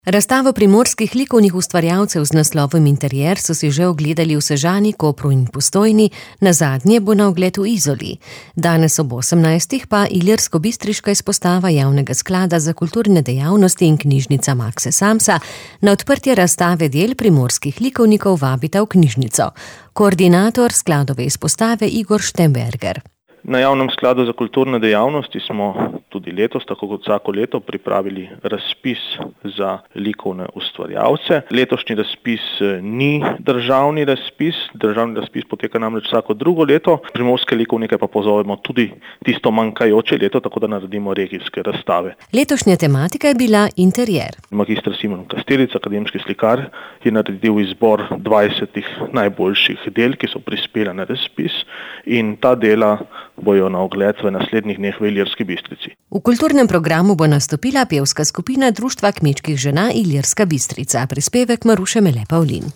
Razstavo primorskih likovnih ustvarjalcev z naslovom Interier so si že ogledali v Sežani, Kopru in Postojni, nazadnje bo na ogled v Izoli. Danes ob 18. pa ilirsko-bistriška izpostava Javnega sklada za kulturne dejavnosti in knjižnica Makse Samsa na odprtje razstave del primorskih likovnikov vabita v knjižnico. Koordinator skladove izpostave Igor Štemberger. Na Javnem skladu za kulturne dejavnosti smo tudi letos, tako kot vsako leto, pripravili razpis za likovne ustvarjalce. Letošnji razpis ni državni razpis poteka namreč vsako drugo leto. Primorske likovnike pa pozovemo tudi tisto manjkajoče leto, tako da naredimo regijske razstave. Letošnja tematika je bila Interier. Magister Simon Kastelic, akademski slikar, je naredil izbor 20 najboljših del, ki so prispela na razpis, in ta dela bojo na ogled v naslednjih dneh v Ilirski Bistrici. V kulturnem programu bo nastopila pevska skupina Društva kmečkih žena Ilirska Bistrica, prispevek Maruše Mele Pavlin.